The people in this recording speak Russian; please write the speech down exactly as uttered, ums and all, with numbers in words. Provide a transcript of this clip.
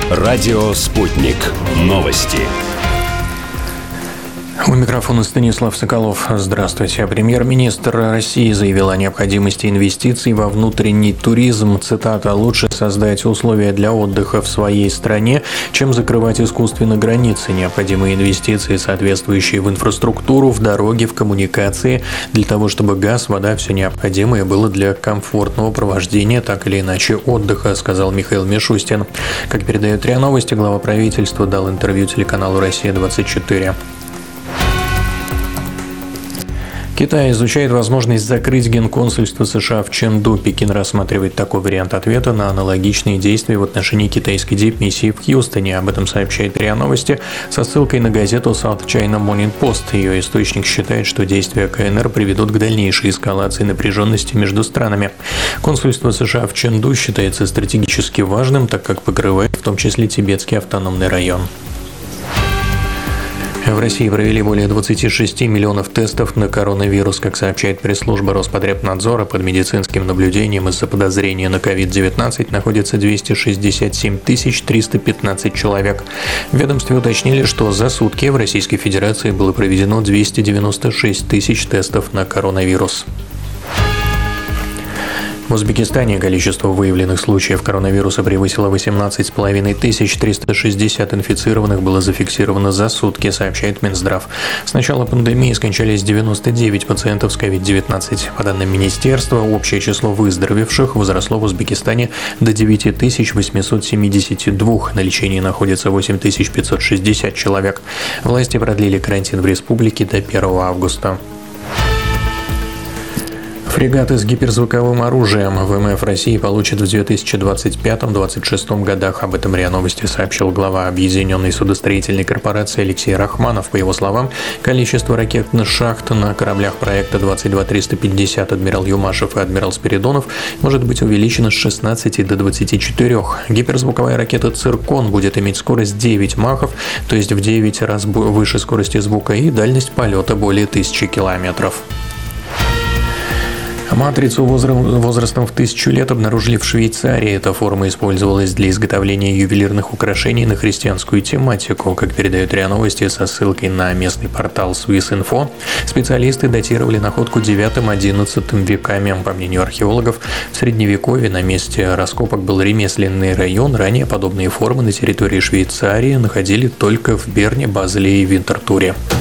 Радио «Спутник». Новости. У микрофона Станислав Соколов. Здравствуйте. Премьер-министр России заявил о необходимости инвестиций во внутренний туризм. Цитата: «Лучше создать условия для отдыха в своей стране, чем закрывать искусственно границы. Необходимые инвестиции, соответствующие в инфраструктуру, в дороги, в коммуникации, для того, чтобы газ, вода, все необходимое было для комфортного провождения, так или иначе, отдыха», сказал Михаил Мишустин. Как передает РИА Новости, глава правительства дал интервью телеканалу «Россия двадцать четыре». Китай изучает возможность закрыть генконсульство США в Чэнду. Пекин рассматривает такой вариант ответа на аналогичные действия в отношении китайской дипмиссии в Хьюстоне. Об этом сообщает РИА Новости со ссылкой на газету South China Morning Post. Ее источник считает, что действия КНР приведут к дальнейшей эскалации напряженности между странами. Консульство США в Чэнду считается стратегически важным, так как покрывает в том числе Тибетский автономный район. В России провели более двадцати шести миллионов тестов на коронавирус. Как сообщает пресс-служба Роспотребнадзора, под медицинским наблюдением из-за подозрения на ковид девятнадцать находится двести шестьдесят семь тысяч триста пятнадцать человек. В ведомстве уточнили, что за сутки в Российской Федерации было проведено двести девяносто шесть тысяч тестов на коронавирус. В Узбекистане количество выявленных случаев коронавируса превысило восемнадцать с половиной тысяч, триста шестьдесят инфицированных было зафиксировано за сутки, сообщает Минздрав. С начала пандемии скончались девяносто девять пациентов с ковид девятнадцать. По данным министерства, общее число выздоровевших возросло в Узбекистане до девять тысяч восемьсот семьдесят два. На лечении находится восемь тысяч пятьсот шестьдесят человек. Власти продлили карантин в республике до первого августа. Фрегаты с гиперзвуковым оружием ВМФ России получат в две тысячи двадцать пятом — две тысячи двадцать шестом годах. Об этом РИА Новости сообщил глава Объединенной судостроительной корпорации Алексей Рахманов. По его словам, количество ракетных шахт на кораблях проекта двадцать два триста пятьдесят «Адмирал Юмашев» и «Адмирал Спиридонов» может быть увеличено с шестнадцати до двадцати четырёх. Гиперзвуковая ракета «Циркон» будет иметь скорость девять махов, то есть в девять раз выше скорости звука, и дальность полета более тысячи километров. Матрицу возрастом в тысячу лет обнаружили в Швейцарии. Эта форма использовалась для изготовления ювелирных украшений на христианскую тематику. Как передает РИА Новости со ссылкой на местный портал Swissinfo, специалисты датировали находку девятым-одиннадцатым веками. По мнению археологов, в Средневековье на месте раскопок был ремесленный район. Ранее подобные формы на территории Швейцарии находили только в Берне, Базеле и Винтертуре.